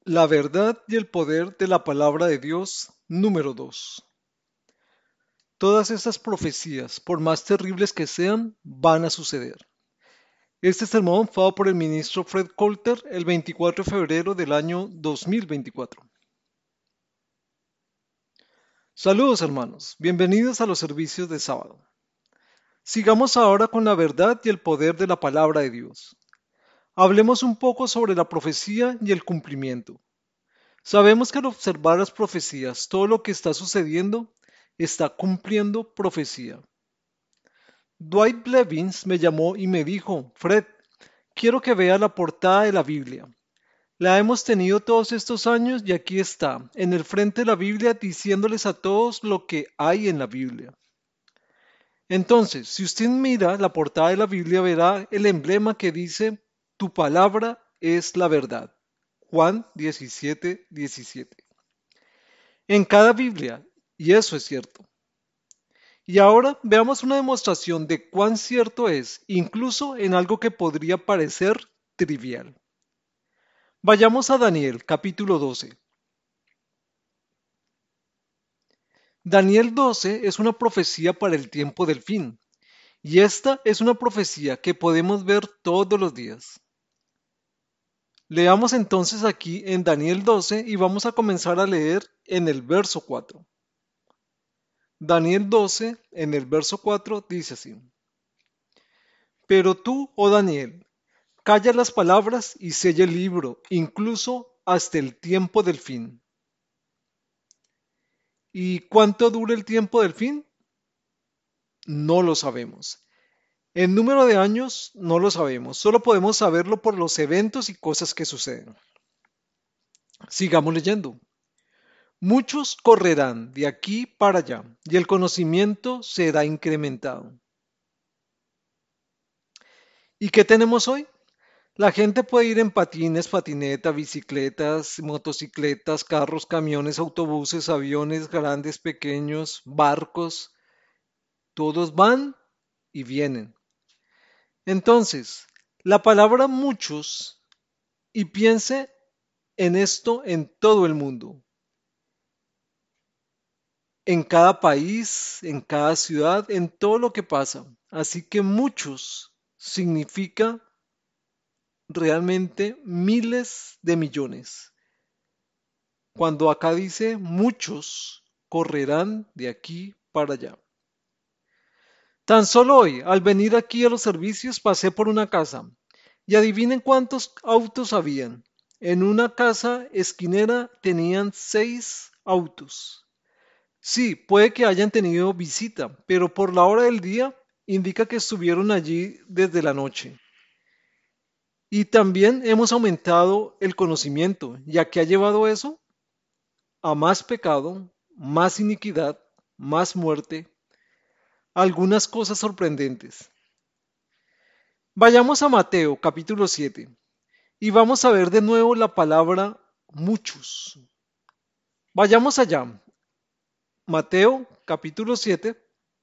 La verdad y el poder de la palabra de Dios, número 2. Todas estas profecías, por más terribles que sean, van a suceder. Este sermón fue dado por el ministro Fred Coulter el 24 de febrero del año 2024. Saludos hermanos, bienvenidos a los servicios de sábado. Sigamos ahora con la verdad y el poder de la palabra de Dios. Hablemos un poco sobre la profecía y el cumplimiento. Sabemos que al observar las profecías, todo lo que está sucediendo está cumpliendo profecía. Dwight Blevins me llamó y me dijo, Fred, quiero que vea la portada de la Biblia. La hemos tenido todos estos años y aquí está, en el frente de la Biblia, diciéndoles a todos lo que hay en la Biblia. Entonces, si usted mira la portada de la Biblia, verá el emblema que dice, tu palabra es la verdad. Juan 17:17. En cada Biblia, y eso es cierto. Y ahora veamos una demostración de cuán cierto es, incluso en algo que podría parecer trivial. Vayamos a Daniel capítulo 12. Daniel 12 es una profecía para el tiempo del fin, y esta es una profecía que podemos ver todos los días. Leamos entonces aquí en Daniel 12 y vamos a comenzar a leer en el verso 4. Daniel 12 en el verso 4 dice así. Pero tú, oh Daniel, calla las palabras y sella el libro, incluso hasta el tiempo del fin. ¿Y cuánto dura el tiempo del fin? No lo sabemos. El número de años no lo sabemos, solo podemos saberlo por los eventos y cosas que suceden. Sigamos leyendo. Muchos correrán de aquí para allá y el conocimiento será incrementado. ¿Y qué tenemos hoy? La gente puede ir en patines, patineta, bicicletas, motocicletas, carros, camiones, autobuses, aviones grandes, pequeños, barcos. Todos van y vienen. Entonces, la palabra muchos, y piense en esto en todo el mundo, en cada país, en cada ciudad, en todo lo que pasa. Así que muchos significa realmente miles de millones. Cuando acá dice muchos correrán de aquí para allá. Tan solo hoy, al venir aquí a los servicios, pasé por una casa y adivinen cuántos autos habían. En una casa esquinera tenían 6 autos. Sí, puede que hayan tenido visita, pero por la hora del día indica que estuvieron allí desde la noche. Y también hemos aumentado el conocimiento, ya que ha llevado eso a más pecado, más iniquidad, más muerte, algunas cosas sorprendentes. Vayamos a Mateo capítulo 7 y vamos a ver de nuevo la palabra muchos. Vayamos allá. Mateo capítulo 7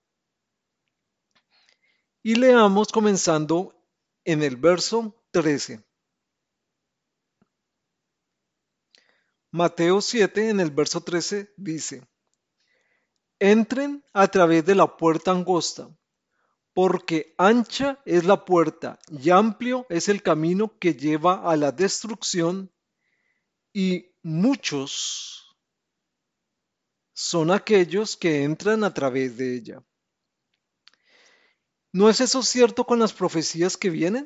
y leamos comenzando en el verso 13. Mateo 7 en el verso 13 dice, entren a través de la puerta angosta, porque ancha es la puerta y amplio es el camino que lleva a la destrucción, y muchos son aquellos que entran a través de ella. ¿No es eso cierto con las profecías que vienen?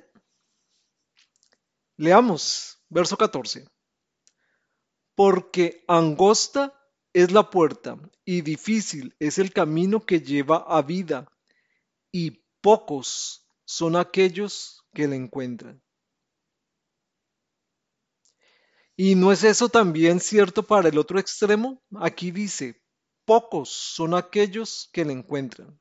Leamos, verso 14. Porque angosta es la puerta y difícil es el camino que lleva a vida, y pocos son aquellos que la encuentran. ¿Y no es eso también cierto para el otro extremo? Aquí dice, pocos son aquellos que la encuentran.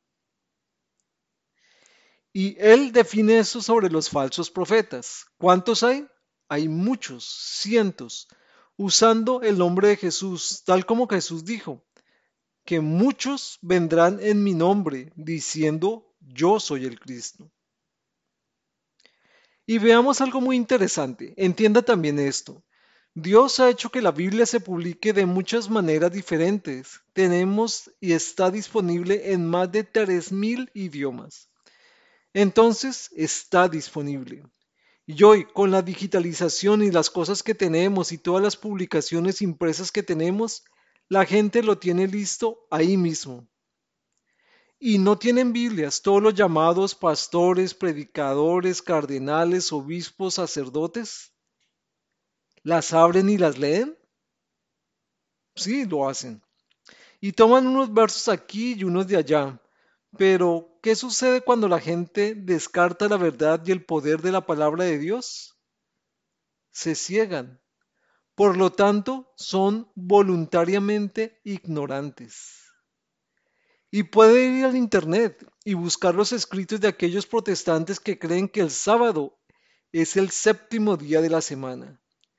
Y él define eso sobre los falsos profetas. ¿Cuántos hay? Hay muchos, cientos, usando el nombre de Jesús, tal como Jesús dijo, que muchos vendrán en mi nombre, diciendo, yo soy el Cristo. Y veamos algo muy interesante. Entienda también esto. Dios ha hecho que la Biblia se publique de muchas maneras diferentes. Tenemos y está disponible en más de 3.000 idiomas. Entonces, está disponible. Y hoy, con la digitalización y las cosas que tenemos y todas las publicaciones impresas que tenemos, la gente lo tiene listo ahí mismo. Y no tienen Biblias, todos los llamados pastores, predicadores, cardenales, obispos, sacerdotes, las abren y las leen. Sí, lo hacen. Y toman unos versos aquí y unos de allá. Pero, ¿qué sucede cuando la gente descarta la verdad y el poder de la palabra de Dios? Se ciegan. Por lo tanto, son voluntariamente ignorantes. Y puede ir al Internet y buscar los escritos de aquellos protestantes que creen que el sábado es el séptimo día de la semana.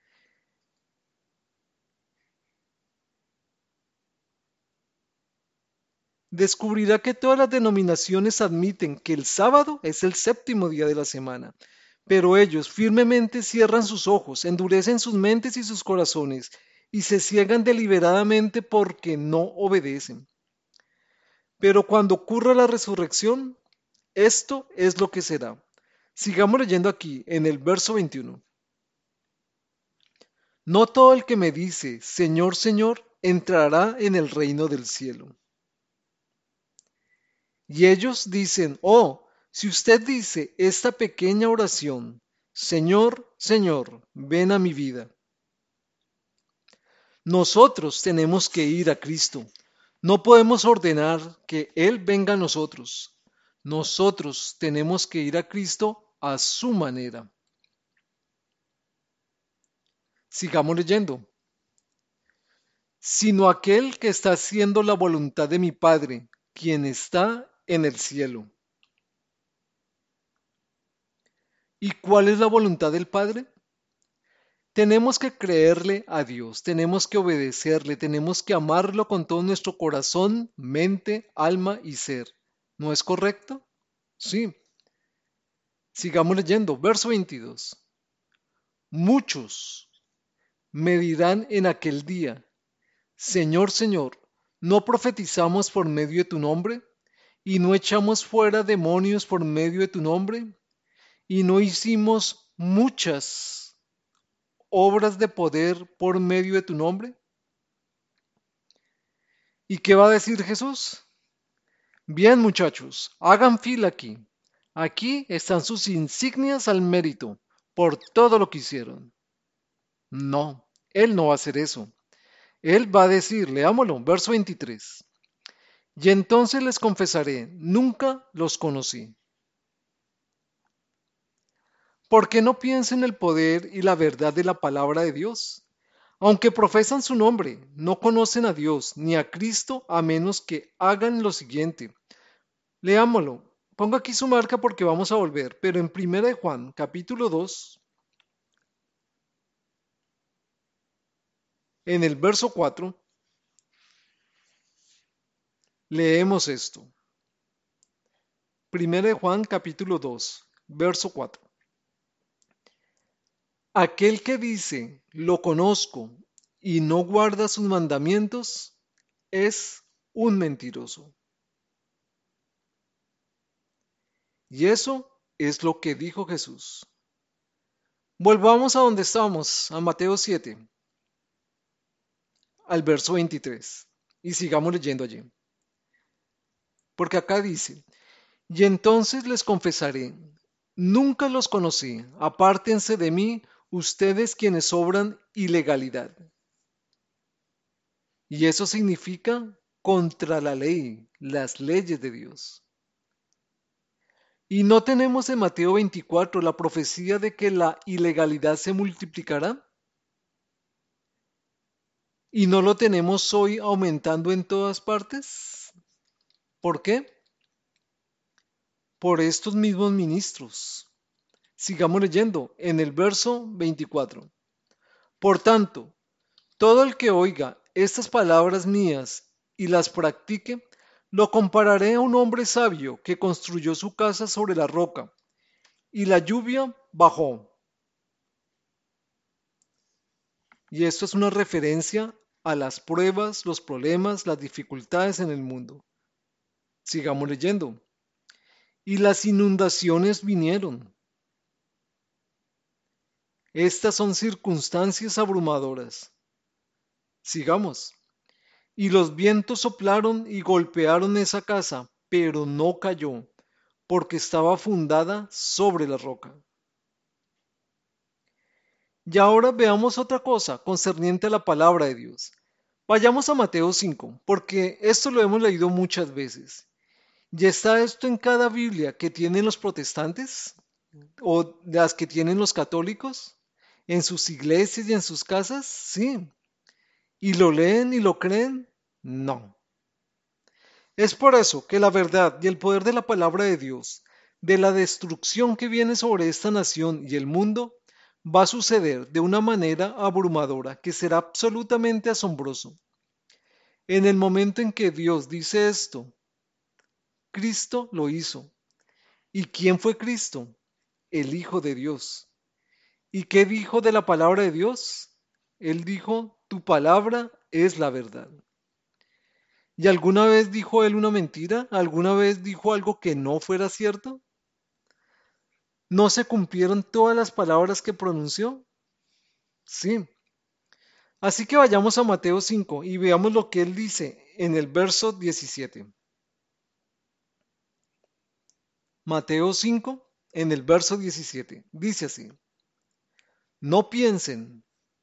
Descubrirá que todas las denominaciones admiten que el sábado es el séptimo día de la semana, pero ellos firmemente cierran sus ojos, endurecen sus mentes y sus corazones y se ciegan deliberadamente porque no obedecen. Pero cuando ocurra la resurrección, esto es lo que será. Sigamos leyendo aquí en el verso 21. No todo el que me dice, Señor, Señor, entrará en el reino del cielo. Y ellos dicen, oh, si usted dice esta pequeña oración, Señor, Señor, ven a mi vida. Nosotros tenemos que ir a Cristo. No podemos ordenar que Él venga a nosotros. Nosotros tenemos que ir a Cristo a su manera. Sigamos leyendo. Sino aquel que está haciendo la voluntad de mi Padre, quien está en el cielo. ¿Y cuál es la voluntad del Padre? Tenemos que creerle a Dios, tenemos que obedecerle, tenemos que amarlo con todo nuestro corazón, mente, alma y ser. ¿No es correcto? Sí. Sigamos leyendo, verso 22. Muchos me dirán en aquel día, Señor, Señor, ¿no profetizamos por medio de tu nombre? ¿Y no echamos fuera demonios por medio de tu nombre? ¿Y no hicimos muchas obras de poder por medio de tu nombre? ¿Y qué va a decir Jesús? Bien, muchachos, hagan fila aquí. Aquí están sus insignias al mérito por todo lo que hicieron. No, Él no va a hacer eso. Él va a decir, leámoslo, verso 23. Y entonces les confesaré, nunca los conocí. ¿Por qué no piensan en el poder y la verdad de la palabra de Dios? Aunque profesan su nombre, no conocen a Dios ni a Cristo a menos que hagan lo siguiente. Leámoslo. Pongo aquí su marca porque vamos a volver, pero en 1 de Juan, capítulo 2, en el verso 4, leemos esto. 1 de Juan, capítulo 2, verso 4. Aquel que dice, lo conozco, y no guarda sus mandamientos, es un mentiroso. Y eso es lo que dijo Jesús. Volvamos a donde estamos, a Mateo 7, al verso 23, y sigamos leyendo allí. Porque acá dice, y entonces les confesaré, nunca los conocí, apártense de mí, ustedes quienes obran ilegalidad. Y eso significa contra la ley, las leyes de Dios. Y no tenemos en Mateo 24 la profecía de que la ilegalidad se multiplicará. Y no lo tenemos hoy aumentando en todas partes. ¿Por qué? Por estos mismos ministros. Sigamos leyendo en el verso 24. Por tanto, todo el que oiga estas palabras mías y las practique, lo compararé a un hombre sabio que construyó su casa sobre la roca, y la lluvia bajó, Y esto es una referencia a las pruebas, los problemas, las dificultades en el mundo. Sigamos leyendo. Y las inundaciones vinieron. Estas son circunstancias abrumadoras. Sigamos. Y los vientos soplaron y golpearon esa casa, pero no cayó, porque estaba fundada sobre la roca. Y ahora veamos otra cosa concerniente a la palabra de Dios. Vayamos a Mateo 5, porque esto lo hemos leído muchas veces. ¿Ya está esto en cada Biblia que tienen los protestantes o las que tienen los católicos? ¿En sus iglesias y en sus casas? Sí. ¿Y lo leen y lo creen? No. Es por eso que la verdad y el poder de la palabra de Dios, de la destrucción que viene sobre esta nación y el mundo, va a suceder de una manera abrumadora que será absolutamente asombroso. En el momento en que Dios dice esto, Cristo lo hizo. ¿Y quién fue Cristo? El Hijo de Dios. ¿Y qué dijo de la palabra de Dios? Él dijo, tu palabra es la verdad. ¿Y alguna vez dijo él una mentira? ¿Alguna vez dijo algo que no fuera cierto? ¿No se cumplieron todas las palabras que pronunció? Sí. Así que vayamos a Mateo 5 y veamos lo que él dice en el verso 17. Mateo 5, en el verso 17. Dice así. No piensen,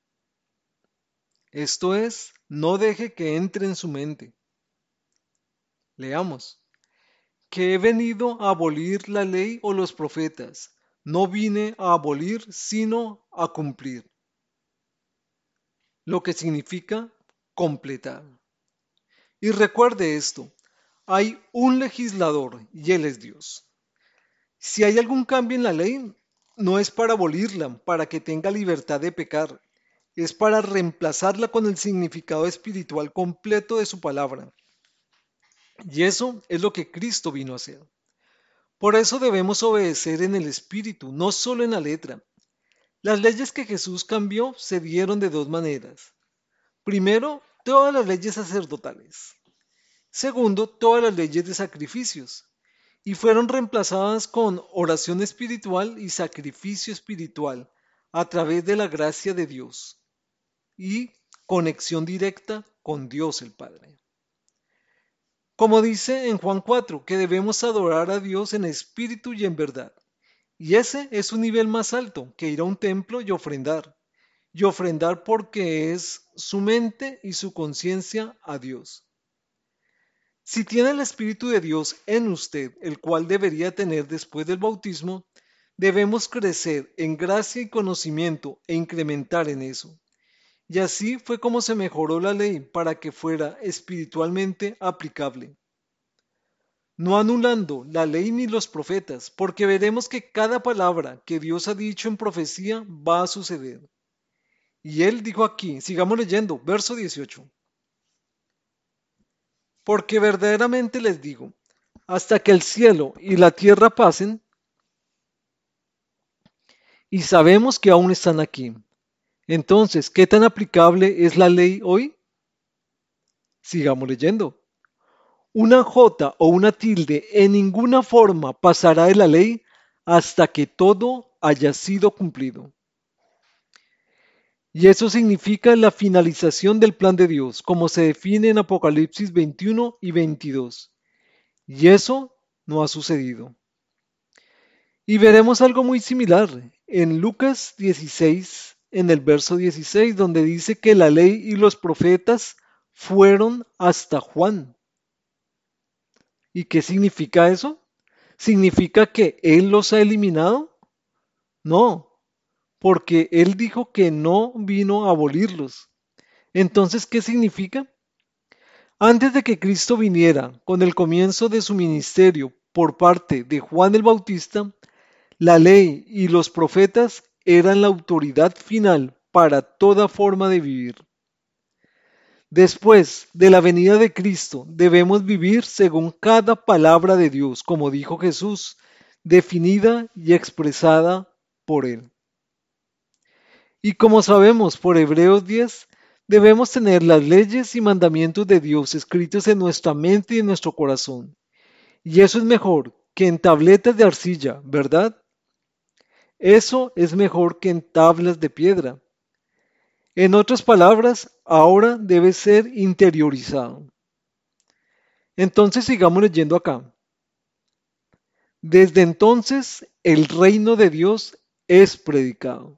esto es, no deje que entre en su mente. Leamos. Que he venido a abolir la ley o los profetas. No vine a abolir, sino a cumplir. Lo que significa completar. Y recuerde esto, hay un legislador y él es Dios. Si hay algún cambio en la ley, no es para abolirla, para que tenga libertad de pecar, es para reemplazarla con el significado espiritual completo de su palabra. Y eso es lo que Cristo vino a hacer. Por eso debemos obedecer en el espíritu, no solo en la letra. Las leyes que Jesús cambió se dieron de dos maneras. Primero, todas las leyes sacerdotales. Segundo, todas las leyes de sacrificios. Y fueron reemplazadas con oración espiritual y sacrificio espiritual a través de la gracia de Dios y conexión directa con Dios el Padre. Como dice en Juan 4, que debemos adorar a Dios en espíritu y en verdad. Y ese es un nivel más alto que ir a un templo y ofrendar. Y ofrendar porque es su mente y su conciencia a Dios. Si tiene el Espíritu de Dios en usted, el cual debería tener después del bautismo, debemos crecer en gracia y conocimiento e incrementar en eso. Y así fue como se mejoró la ley para que fuera espiritualmente aplicable. No anulando la ley ni los profetas, porque veremos que cada palabra que Dios ha dicho en profecía va a suceder. Y él dijo aquí, sigamos leyendo, verso 18. Porque verdaderamente les digo, hasta que el cielo y la tierra pasen, y sabemos que aún están aquí. Entonces, ¿qué tan aplicable es la ley hoy? Sigamos leyendo. Una jota o una tilde en ninguna forma pasará de la ley hasta que todo haya sido cumplido. Y eso significa la finalización del plan de Dios, como se define en Apocalipsis 21 y 22. Y eso no ha sucedido. Y veremos algo muy similar en Lucas 16, en el verso 16, donde dice que la ley y los profetas fueron hasta Juan. ¿Y qué significa eso? ¿Significa que Él los ha eliminado? No, porque Él dijo que no vino a abolirlos. Entonces, ¿qué significa? Antes de que Cristo viniera con el comienzo de su ministerio por parte de Juan el Bautista, la ley y los profetas eran la autoridad final para toda forma de vivir. Después de la venida de Cristo, debemos vivir según cada palabra de Dios, como dijo Jesús, definida y expresada por Él. Y como sabemos por Hebreos 10, debemos tener las leyes y mandamientos de Dios escritos en nuestra mente y en nuestro corazón. Y eso es mejor que en tabletas de arcilla, ¿verdad? Eso es mejor que en tablas de piedra. En otras palabras, ahora debe ser interiorizado. Entonces sigamos leyendo acá. Desde entonces el reino de Dios es predicado.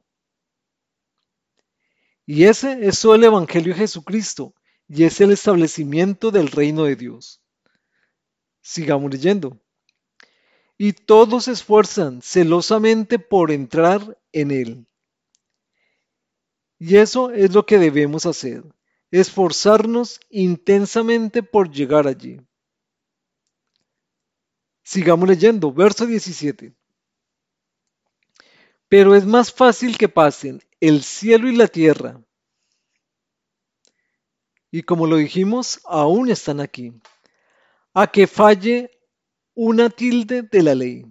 Y ese es todo el Evangelio de Jesucristo y es el establecimiento del reino de Dios. Sigamos leyendo. Y todos se esfuerzan celosamente por entrar en él. Y eso es lo que debemos hacer, esforzarnos intensamente por llegar allí. Sigamos leyendo, verso 17. Pero es más fácil que pasen el cielo y la tierra. Y como lo dijimos, aún están aquí. A que falle una tilde de la ley.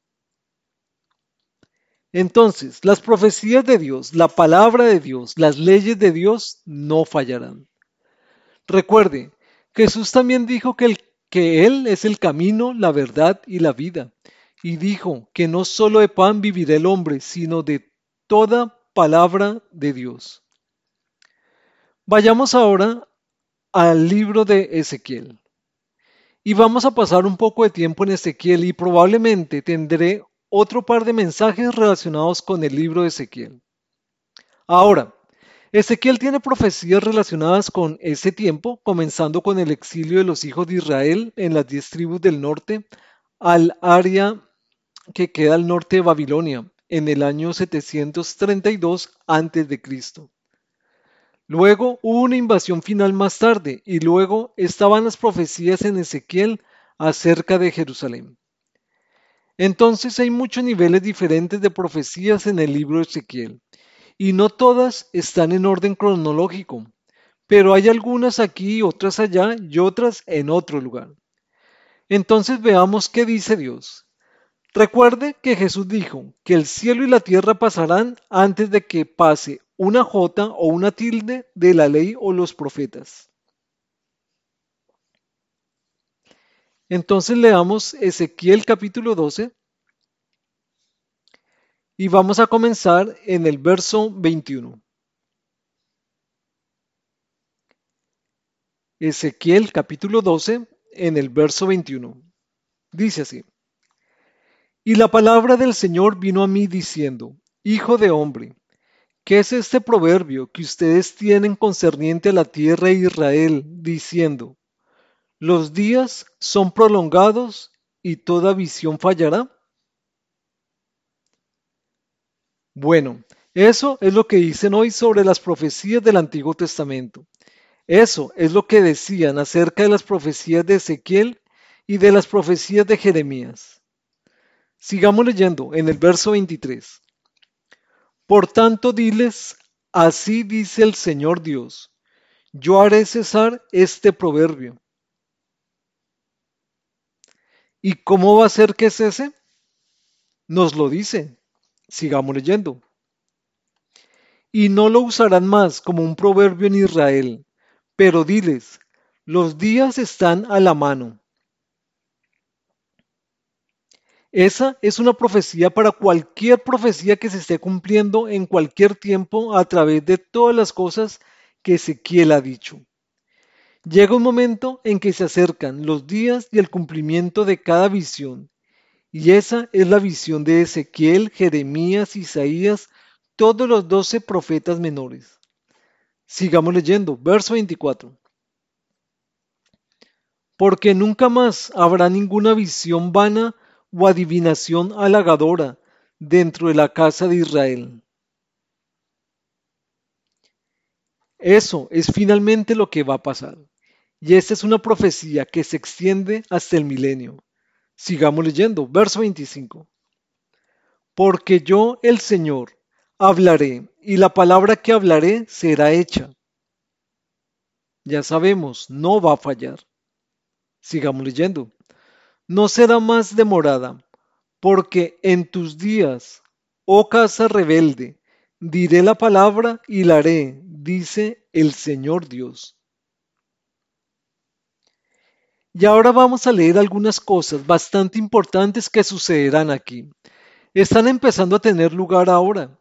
Entonces, las profecías de Dios, la palabra de Dios, las leyes de Dios no fallarán. Recuerde, Jesús también dijo que Él es el camino, la verdad y la vida. Y dijo que no solo de pan vivirá el hombre, sino de toda palabra de Dios. Vayamos ahora al libro de Ezequiel. Y vamos a pasar un poco de tiempo en Ezequiel y probablemente tendré otro par de mensajes relacionados con el libro de Ezequiel. Ahora, Ezequiel tiene profecías relacionadas con ese tiempo, comenzando con el exilio de los hijos de Israel en las 10 tribus del norte al área que queda al norte de Babilonia en el año 732 a.C. Luego hubo una invasión final más tarde y luego estaban las profecías en Ezequiel acerca de Jerusalén. Entonces hay muchos niveles diferentes de profecías en el libro de Ezequiel y no todas están en orden cronológico, pero hay algunas aquí, otras allá y otras en otro lugar. Entonces veamos qué dice Dios. Recuerde que Jesús dijo que el cielo y la tierra pasarán antes de que pase una jota o una tilde de la ley o los profetas. Entonces leamos Ezequiel capítulo 12 y vamos a comenzar en el verso 21. Ezequiel capítulo 12 en el verso 21. Dice así. Y la palabra del Señor vino a mí diciendo, Hijo de hombre, ¿qué es este proverbio que ustedes tienen concerniente a la tierra de Israel, diciendo, los días son prolongados y toda visión fallará? Bueno, eso es lo que dicen hoy sobre las profecías del Antiguo Testamento. Eso es lo que decían acerca de las profecías de Ezequiel y de las profecías de Jeremías. Sigamos leyendo en el verso 23. Por tanto, diles, así dice el Señor Dios, yo haré cesar este proverbio. ¿Y cómo va a ser que cese? Nos lo dice. Sigamos leyendo. Y no lo usarán más como un proverbio en Israel, pero diles, los días están a la mano. Esa es una profecía para cualquier profecía que se esté cumpliendo en cualquier tiempo a través de todas las cosas que Ezequiel ha dicho. Llega un momento en que se acercan los días y el cumplimiento de cada visión, y esa es la visión de Ezequiel, Jeremías, Isaías, todos los 12 profetas menores. Sigamos leyendo, verso 24. Porque nunca más habrá ninguna visión vana o adivinación halagadora dentro de la casa de Israel. Eso es finalmente lo que va a pasar. Y esta es una profecía que se extiende hasta el milenio. Sigamos leyendo, verso 25. Porque yo, el Señor, hablaré, y la palabra que hablaré será hecha. Ya sabemos, no va a fallar. Sigamos leyendo. No será más demorada, porque en tus días, oh casa rebelde, diré la palabra y la haré, dice el Señor Dios. Y ahora vamos a leer algunas cosas bastante importantes que sucederán aquí. Están empezando a tener lugar ahora.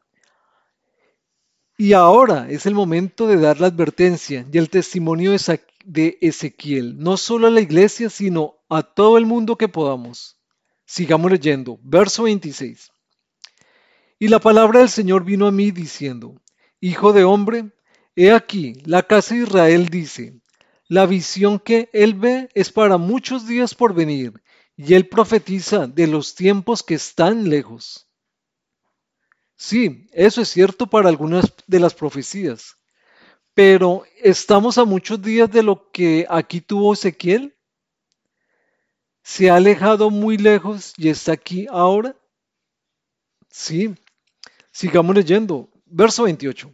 Y ahora es el momento de dar la advertencia y el testimonio de Ezequiel, no solo a la iglesia, sino a todo el mundo que podamos. Sigamos leyendo, verso 26. Y la palabra del Señor vino a mí diciendo, Hijo de hombre, he aquí, la casa de Israel dice, la visión que él ve es para muchos días por venir, y él profetiza de los tiempos que están lejos. Sí, eso es cierto para algunas de las profecías, pero ¿estamos a muchos días de lo que aquí tuvo Ezequiel? ¿Se ha alejado muy lejos y está aquí ahora? Sí, sigamos leyendo. Verso 28.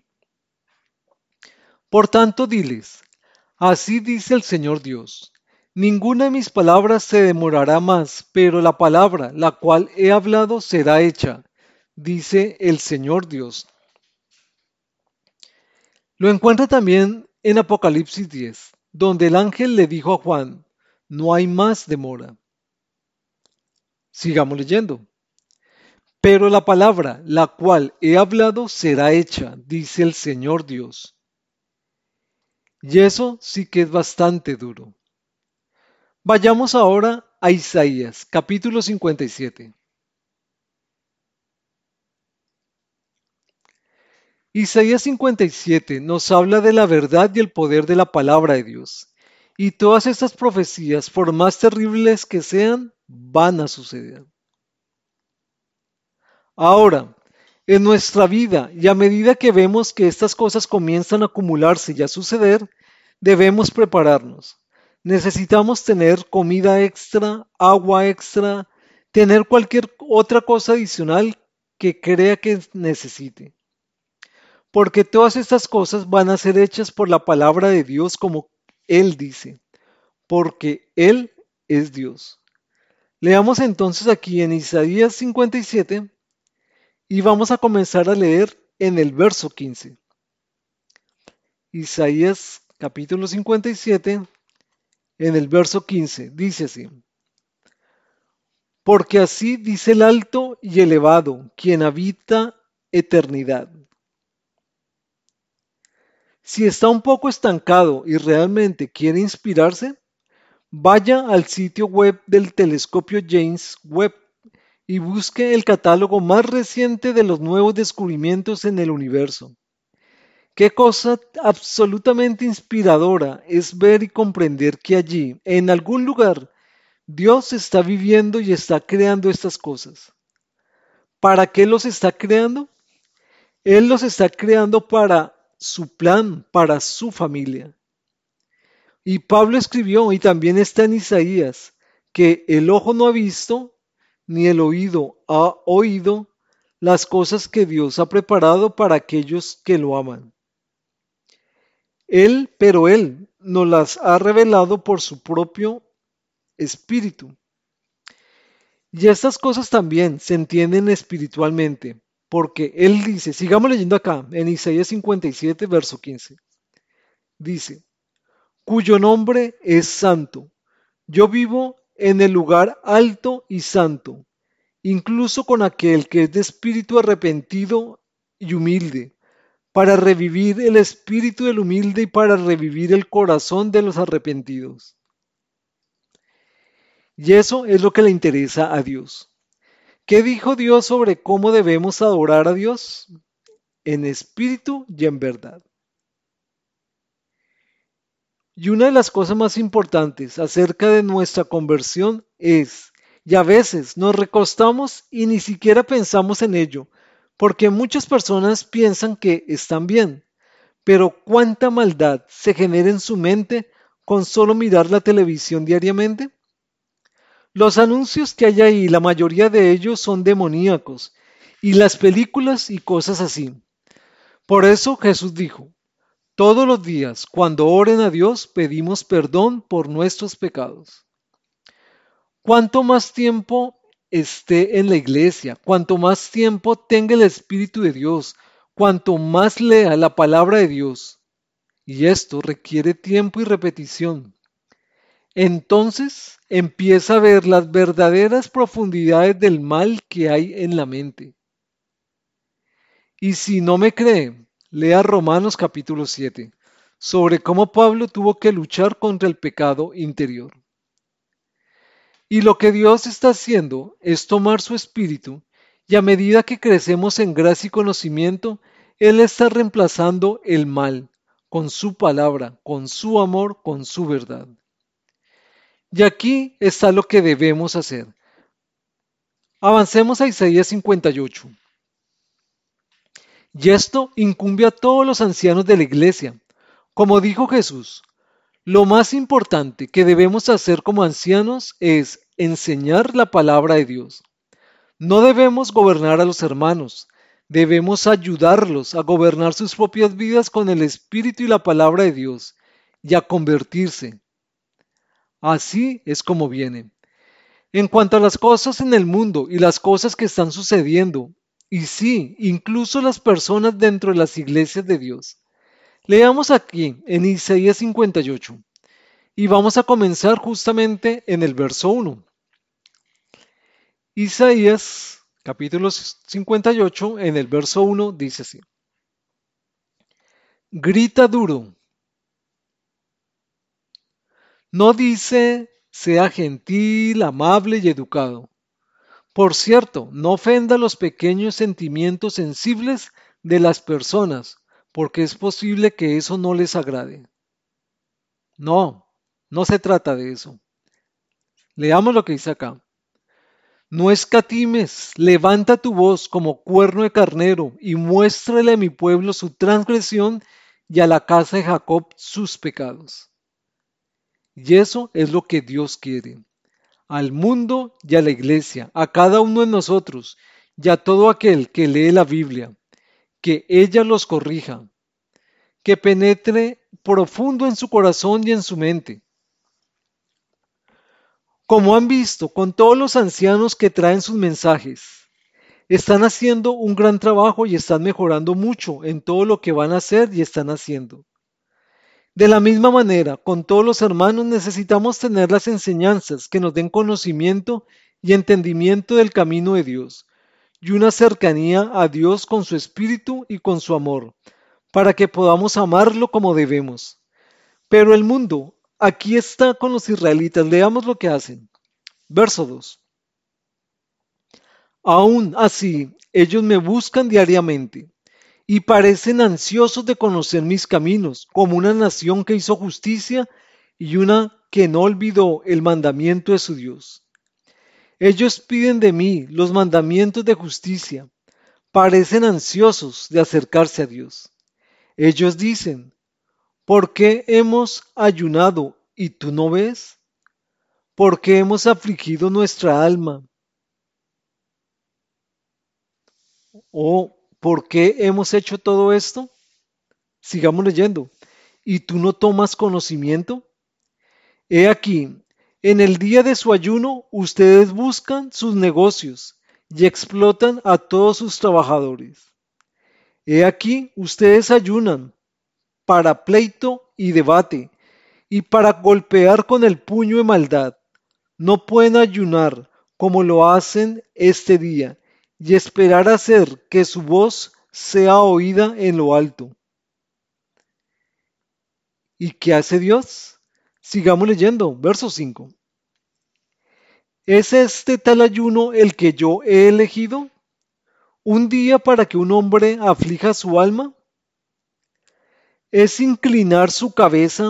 Por tanto, diles, así dice el Señor Dios, ninguna de mis palabras se demorará más, pero la palabra, la cual he hablado, será hecha, dice el Señor Dios. Lo encuentra también en Apocalipsis 10, donde el ángel le dijo a Juan, no hay más demora. Sigamos leyendo. Pero la palabra, la cual he hablado, será hecha, dice el Señor Dios. Y eso sí que es bastante duro. Vayamos ahora a Isaías, capítulo 57. Isaías 57 nos habla de la verdad y el poder de la palabra de Dios. Y todas estas profecías, por más terribles que sean, van a suceder. Ahora, en nuestra vida y a medida que vemos que estas cosas comienzan a acumularse y a suceder, debemos prepararnos. Necesitamos tener comida extra, agua extra, tener cualquier otra cosa adicional que crea que necesite. Porque todas estas cosas van a ser hechas por la palabra de Dios como Él dice, porque Él es Dios. Leamos entonces aquí en Isaías 57 y vamos a comenzar a leer en el verso 15. Isaías capítulo 57, en el verso 15, dice así. Porque así dice el alto y elevado, quien habita eternidad. Si está un poco estancado y realmente quiere inspirarse, vaya al sitio web del telescopio James Webb y busque el catálogo más reciente de los nuevos descubrimientos en el universo. Qué cosa absolutamente inspiradora es ver y comprender que allí, en algún lugar, Dios está viviendo y está creando estas cosas. ¿Para qué los está creando? Él los está creando para su plan, para su familia. Y Pablo escribió, y también está en Isaías, que el ojo no ha visto, ni el oído ha oído las cosas que Dios ha preparado para aquellos que lo aman. Pero Él nos las ha revelado por su propio espíritu. Y estas cosas también se entienden espiritualmente, porque Él dice, sigamos leyendo acá, en Isaías 57, verso 15, dice, cuyo nombre es santo. Yo vivo en el lugar alto y santo, incluso con aquel que es de espíritu arrepentido y humilde, para revivir el espíritu del humilde y para revivir el corazón de los arrepentidos. Y eso es lo que le interesa a Dios. ¿Qué dijo Dios sobre cómo debemos adorar a Dios? En espíritu y en verdad. Y una de las cosas más importantes acerca de nuestra conversión es, y a veces nos recostamos y ni siquiera pensamos en ello, porque muchas personas piensan que están bien, pero cuánta maldad se genera en su mente con solo mirar la televisión diariamente. Los anuncios que hay ahí, la mayoría de ellos son demoníacos, y las películas y cosas así. Por eso Jesús dijo, todos los días, cuando oren a Dios, pedimos perdón por nuestros pecados. Cuanto más tiempo esté en la iglesia, cuanto más tiempo tenga el Espíritu de Dios, cuanto más lea la palabra de Dios, y esto requiere tiempo y repetición, entonces empieza a ver las verdaderas profundidades del mal que hay en la mente. Y si no me cree, lea Romanos capítulo 7, sobre cómo Pablo tuvo que luchar contra el pecado interior. Y lo que Dios está haciendo es tomar su espíritu y a medida que crecemos en gracia y conocimiento, Él está reemplazando el mal con su palabra, con su amor, con su verdad. Y aquí está lo que debemos hacer. Avancemos a Isaías 58. Y esto incumbe a todos los ancianos de la iglesia. Como dijo Jesús, lo más importante que debemos hacer como ancianos es enseñar la palabra de Dios. No debemos gobernar a los hermanos, debemos ayudarlos a gobernar sus propias vidas con el Espíritu y la palabra de Dios y a convertirse. Así es como viene. En cuanto a las cosas en el mundo y las cosas que están sucediendo, y sí, incluso las personas dentro de las iglesias de Dios. Leamos aquí en Isaías 58 y vamos a comenzar justamente en el verso 1. Isaías capítulo 58 en el verso 1 dice así. Grita duro. No dice sea gentil, amable y educado. Por cierto, no ofenda los pequeños sentimientos sensibles de las personas, porque es posible que eso no les agrade. No, no se trata de eso. Leamos lo que dice acá. No escatimes, levanta tu voz como cuerno de carnero y muéstrale a mi pueblo su transgresión y a la casa de Jacob sus pecados. Y eso es lo que Dios quiere. Al mundo y a la iglesia, a cada uno de nosotros y a todo aquel que lee la Biblia, que ella los corrija, que penetre profundo en su corazón y en su mente. Como han visto con todos los ancianos que traen sus mensajes, están haciendo un gran trabajo y están mejorando mucho en todo lo que van a hacer y están haciendo. De la misma manera, con todos los hermanos necesitamos tener las enseñanzas que nos den conocimiento y entendimiento del camino de Dios y una cercanía a Dios con su espíritu y con su amor, para que podamos amarlo como debemos. Pero el mundo aquí está con los israelitas. Leamos lo que hacen. Verso 2. Aún así, ellos me buscan diariamente y parecen ansiosos de conocer mis caminos, como una nación que hizo justicia y una que no olvidó el mandamiento de su Dios. Ellos piden de mí los mandamientos de justicia, parecen ansiosos de acercarse a Dios. Ellos dicen, ¿por qué hemos ayunado y tú no ves? ¿Por qué hemos afligido nuestra alma? ¿O por qué hemos hecho todo esto? Sigamos leyendo. ¿Y tú no tomas conocimiento? He aquí, en el día de su ayuno, ustedes buscan sus negocios y explotan a todos sus trabajadores. He aquí, ustedes ayunan para pleito y debate y para golpear con el puño de maldad. No pueden ayunar como lo hacen este día y esperar hacer que su voz sea oída en lo alto. ¿Y qué hace Dios? Sigamos leyendo, verso 5. ¿Es este tal ayuno el que yo he elegido? ¿Un día para que un hombre aflija su alma? ¿Es inclinar su cabeza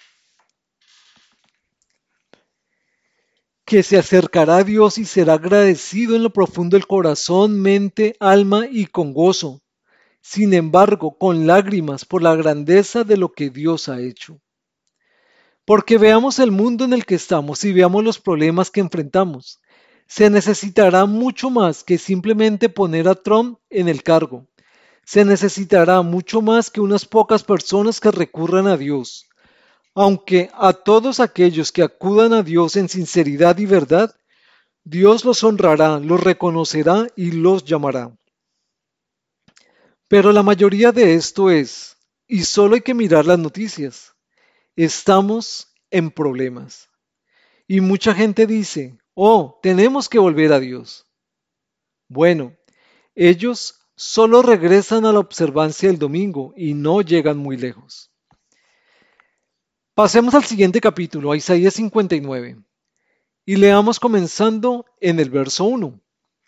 que se acercará a Dios y será agradecido en lo profundo del corazón, mente, alma y con gozo? Sin embargo, con lágrimas por la grandeza de lo que Dios ha hecho. Porque veamos el mundo en el que estamos y veamos los problemas que enfrentamos. Se necesitará mucho más que simplemente poner a Trump en el cargo. Se necesitará mucho más que unas pocas personas que recurran a Dios. Aunque a todos aquellos que acudan a Dios en sinceridad y verdad, Dios los honrará, los reconocerá y los llamará. Pero la mayoría de esto es, y solo hay que mirar las noticias, estamos en problemas. Y mucha gente dice, oh, tenemos que volver a Dios. Bueno, ellos solo regresan a la observancia del domingo y no llegan muy lejos. Pasemos al siguiente capítulo, a Isaías 59, y leamos comenzando en el verso 1.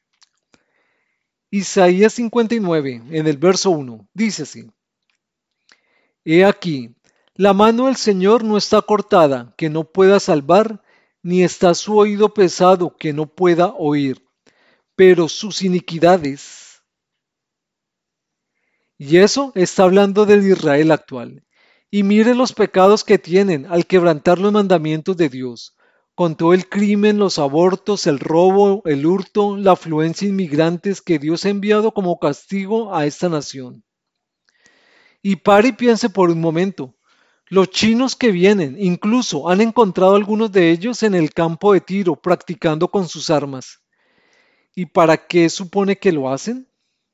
Isaías 59, en el verso 1, dice así: He aquí, la mano del Señor no está cortada, que no pueda salvar, ni está su oído pesado, que no pueda oír, pero sus iniquidades. Y eso está hablando del Israel actual. Y mire los pecados que tienen al quebrantar los mandamientos de Dios, con todo el crimen, los abortos, el robo, el hurto, la afluencia de inmigrantes que Dios ha enviado como castigo a esta nación. Y pare y piense por un momento. Los chinos que vienen, incluso han encontrado algunos de ellos en el campo de tiro practicando con sus armas. ¿Y para qué supone que lo hacen?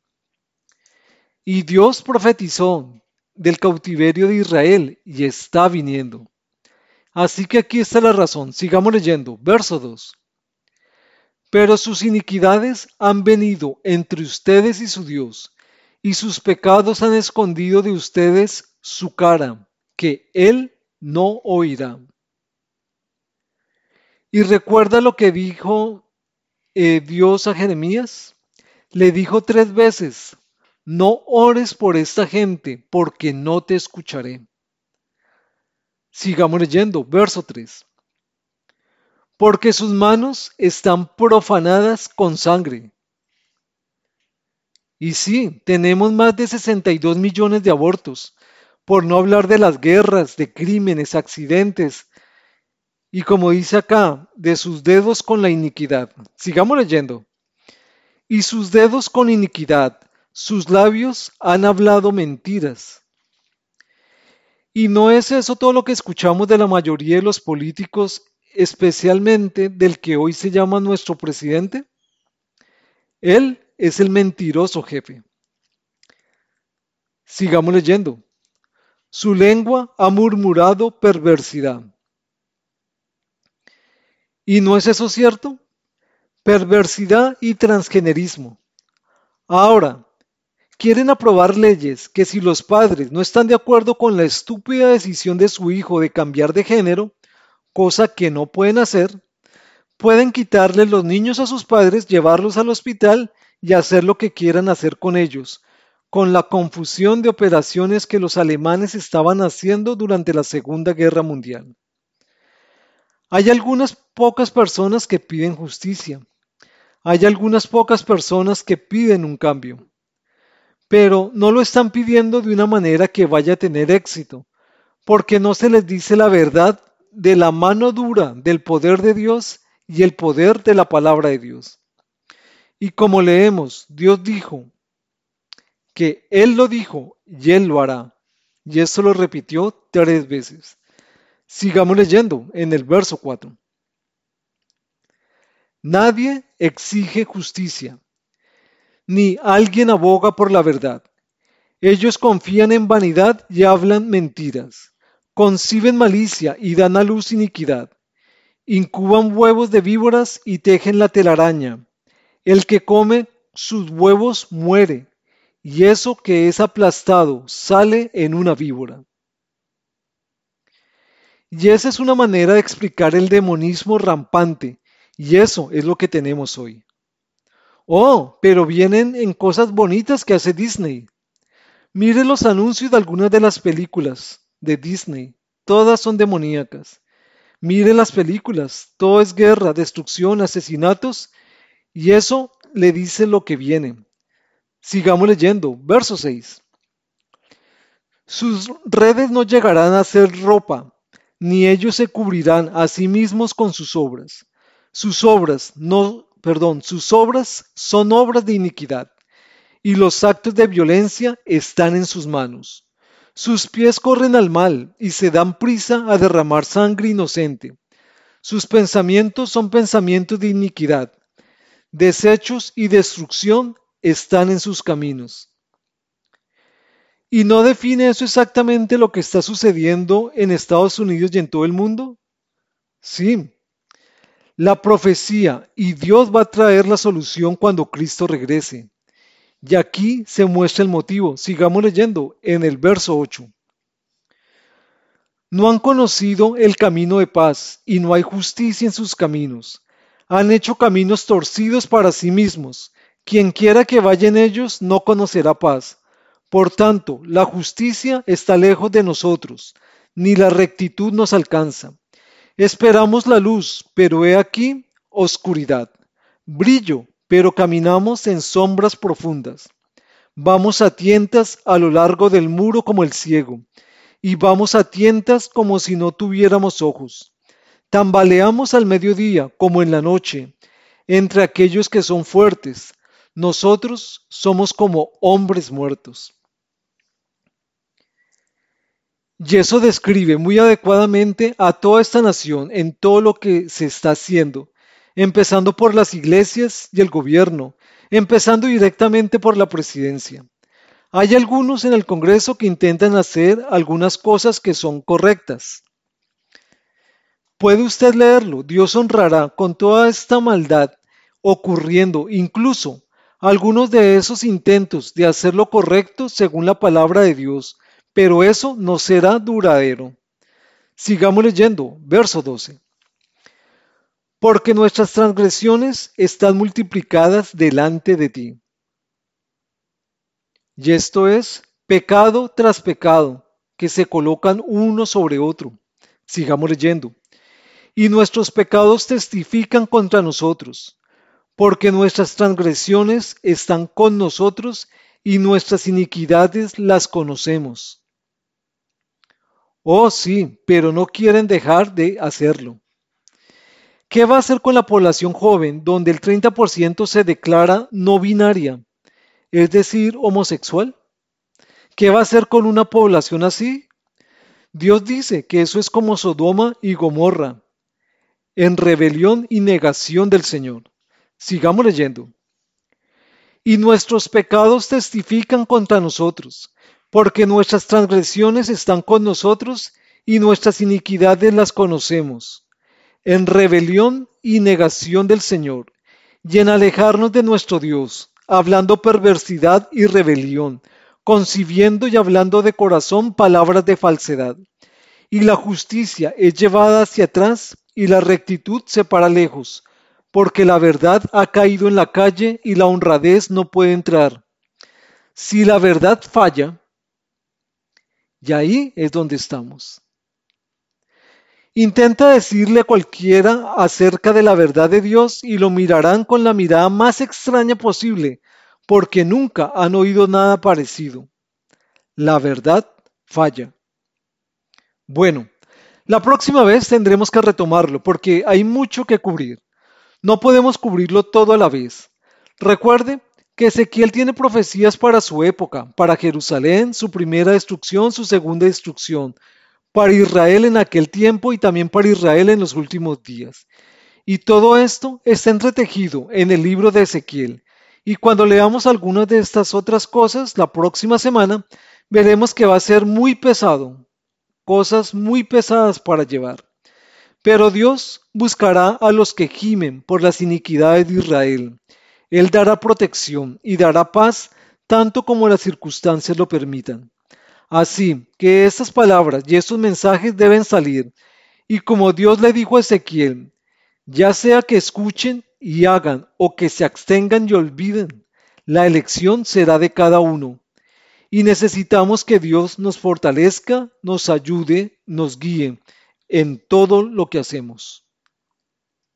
Y Dios profetizó del cautiverio de Israel y está viniendo. Así que aquí está la razón. Sigamos leyendo. Verso 2. Pero sus iniquidades han venido entre ustedes y su Dios, y sus pecados han escondido de ustedes su cara, que Él no oirá. Y recuerda lo que dijo Dios a Jeremías. Le dijo 3 veces, no ores por esta gente, porque no te escucharé. Sigamos leyendo, verso 3. Porque sus manos están profanadas con sangre. Y sí, tenemos más de 62 millones de abortos, por no hablar de las guerras, de crímenes, accidentes, y como dice acá, de sus dedos con la iniquidad. Sigamos leyendo. Y sus dedos con iniquidad, sus labios han hablado mentiras. ¿Y no es eso todo lo que escuchamos de la mayoría de los políticos, especialmente del que hoy se llama nuestro presidente? Él es el mentiroso jefe. Sigamos leyendo. Su lengua ha murmurado perversidad. ¿Y no es eso cierto? Perversidad y transgenerismo. Ahora, quieren aprobar leyes que si los padres no están de acuerdo con la estúpida decisión de su hijo de cambiar de género, cosa que no pueden hacer, pueden quitarles los niños a sus padres, llevarlos al hospital y hacer lo que quieran hacer con ellos, con la confusión de operaciones que los alemanes estaban haciendo durante la Segunda Guerra Mundial. Hay algunas pocas personas que piden justicia. Hay algunas pocas personas que piden un cambio. Pero no lo están pidiendo de una manera que vaya a tener éxito, porque no se les dice la verdad de la mano dura del poder de Dios y el poder de la palabra de Dios. Y como leemos, Dios dijo que Él lo dijo y Él lo hará. Y esto lo repitió 3 veces. Sigamos leyendo en el verso 4. Nadie exige justicia, ni alguien aboga por la verdad. Ellos confían en vanidad y hablan mentiras. Conciben malicia y dan a luz iniquidad. Incuban huevos de víboras y tejen la telaraña. El que come sus huevos muere, y eso que es aplastado sale en una víbora. Y esa es una manera de explicar el demonismo rampante, y eso es lo que tenemos hoy. Oh, pero vienen en cosas bonitas que hace Disney. Mire los anuncios de algunas de las películas de Disney. Todas son demoníacas. Mire las películas. Todo es guerra, destrucción, asesinatos. Y eso le dice lo que viene. Sigamos leyendo. Verso 6. Sus redes no llegarán a ser ropa, ni ellos se cubrirán a sí mismos con sus obras. Sus obras son obras de iniquidad, y los actos de violencia están en sus manos. Sus pies corren al mal y se dan prisa a derramar sangre inocente. Sus pensamientos son pensamientos de iniquidad. Desechos y destrucción están en sus caminos. ¿Y no define eso exactamente lo que está sucediendo en Estados Unidos y en todo el mundo? Sí, la profecía y Dios va a traer la solución cuando Cristo regrese. Y aquí se muestra el motivo. Sigamos leyendo en el verso 8. No han conocido el camino de paz y no hay justicia en sus caminos. Han hecho caminos torcidos para sí mismos. Quien quiera que vaya en ellos no conocerá paz. Por tanto, la justicia está lejos de nosotros, ni la rectitud nos alcanza. Esperamos la luz, pero he aquí oscuridad. Brillo, pero caminamos en sombras profundas. Vamos a tientas a lo largo del muro como el ciego, y vamos a tientas como si no tuviéramos ojos. Tambaleamos al mediodía como en la noche, entre aquellos que son fuertes. Nosotros somos como hombres muertos. Y eso describe muy adecuadamente a toda esta nación en todo lo que se está haciendo, empezando por las iglesias y el gobierno, empezando directamente por la presidencia. Hay algunos en el Congreso que intentan hacer algunas cosas que son correctas. Puede usted leerlo, Dios honrará con toda esta maldad ocurriendo, incluso algunos de esos intentos de hacer lo correcto según la palabra de Dios, pero eso no será duradero. Sigamos leyendo, verso 12. Porque nuestras transgresiones están multiplicadas delante de ti. Y esto es pecado tras pecado, que se colocan uno sobre otro. Sigamos leyendo. Y nuestros pecados testifican contra nosotros, porque nuestras transgresiones están con nosotros y nuestras iniquidades las conocemos. Oh, sí, pero no quieren dejar de hacerlo. ¿Qué va a hacer con la población joven donde el 30% se declara no binaria, es decir, homosexual? ¿Qué va a hacer con una población así? Dios dice que eso es como Sodoma y Gomorra, en rebelión y negación del Señor. Sigamos leyendo. Y nuestros pecados testifican contra nosotros, porque nuestras transgresiones están con nosotros y nuestras iniquidades las conocemos, en rebelión y negación del Señor, y en alejarnos de nuestro Dios, hablando perversidad y rebelión, concibiendo y hablando de corazón palabras de falsedad. Y la justicia es llevada hacia atrás y la rectitud se para lejos, porque la verdad ha caído en la calle y la honradez no puede entrar. Si la verdad falla, y ahí es donde estamos. Intenta decirle a cualquiera acerca de la verdad de Dios y lo mirarán con la mirada más extraña posible, porque nunca han oído nada parecido. La verdad falla. Bueno, la próxima vez tendremos que retomarlo porque hay mucho que cubrir. No podemos cubrirlo todo a la vez. Recuerde que Ezequiel tiene profecías para su época, para Jerusalén, su primera destrucción, su segunda destrucción, para Israel en aquel tiempo y también para Israel en los últimos días. Y todo esto está entretejido en el libro de Ezequiel. Y cuando leamos algunas de estas otras cosas la próxima semana, veremos que va a ser muy pesado, cosas muy pesadas para llevar. Pero Dios buscará a los que gimen por las iniquidades de Israel. Él dará protección y dará paz tanto como las circunstancias lo permitan. Así que estas palabras y estos mensajes deben salir. Y como Dios le dijo a Ezequiel, ya sea que escuchen y hagan o que se abstengan y olviden, la elección será de cada uno. Y necesitamos que Dios nos fortalezca, nos ayude, nos guíe en todo lo que hacemos.